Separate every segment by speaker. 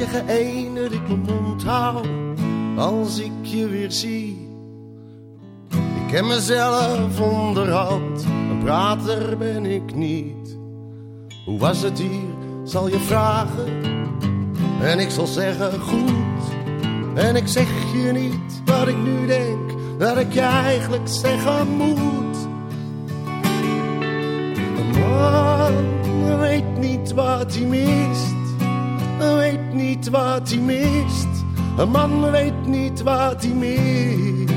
Speaker 1: enige één dat ik mijn mond hou als ik je weer zie. Ik ken mezelf onderhand, een prater ben ik niet. Hoe was het hier, zal je vragen, en ik zal zeggen goed. En ik zeg je niet wat ik nu denk, dat ik je eigenlijk zeggen moet. Een man weet niet wat hij mist, weet niet wat hij mist. Een man weet niet wat hij mist.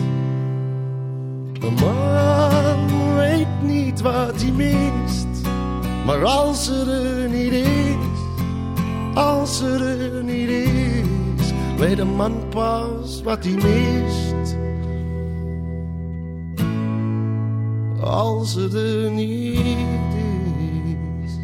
Speaker 1: Een man weet niet wat hij mist. Maar als ze er niet is, als ze er niet is, weet een man pas wat hij mist. Als ze er niet is.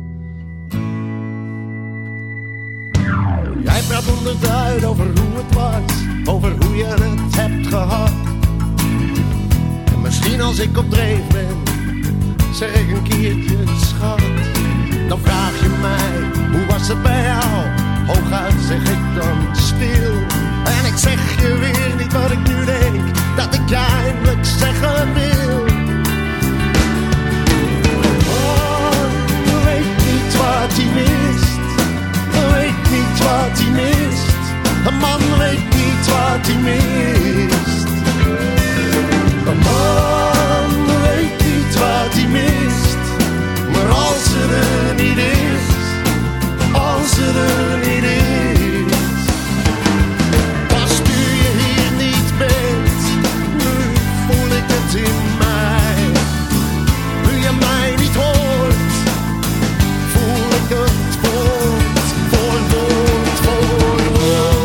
Speaker 1: Jij praat onderduid over hoe het was, over hoe je het hebt gehad. En misschien als ik op dreef ben, zeg ik een keertje schat. Dan vraag je mij, hoe was het bij jou? Hooguit zeg ik dan stil. En ik zeg je weer niet wat ik nu denk, dat ik je eindelijk zeggen wil. Oh, weet niet wat hij mist, weet niet wat hij mist. Een man weet niet wat hij mist. Een man weet niet wat hij mist. Maar als ze er niet is, als ze er niet is, pas nu je hier niet bent, nu voel ik het in mij. Nu je mij niet hoort, voel ik het woord voor woord voor woord.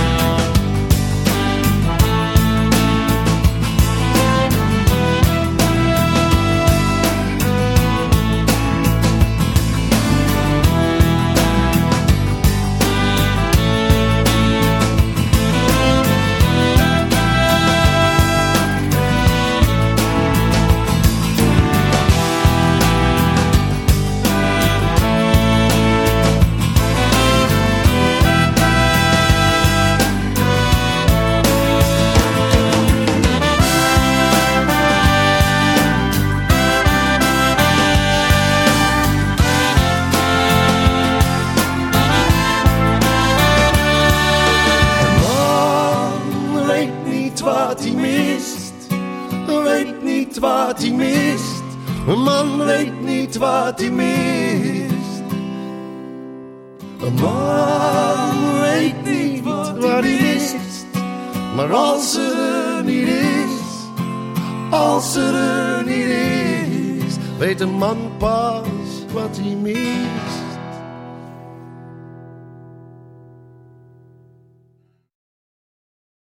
Speaker 1: Wat hij mist, een man weet niet wat hij mist. Een man weet niet wat hij mist. Maar als ze er niet is, als ze er niet is, weet een man pas wat hij mist.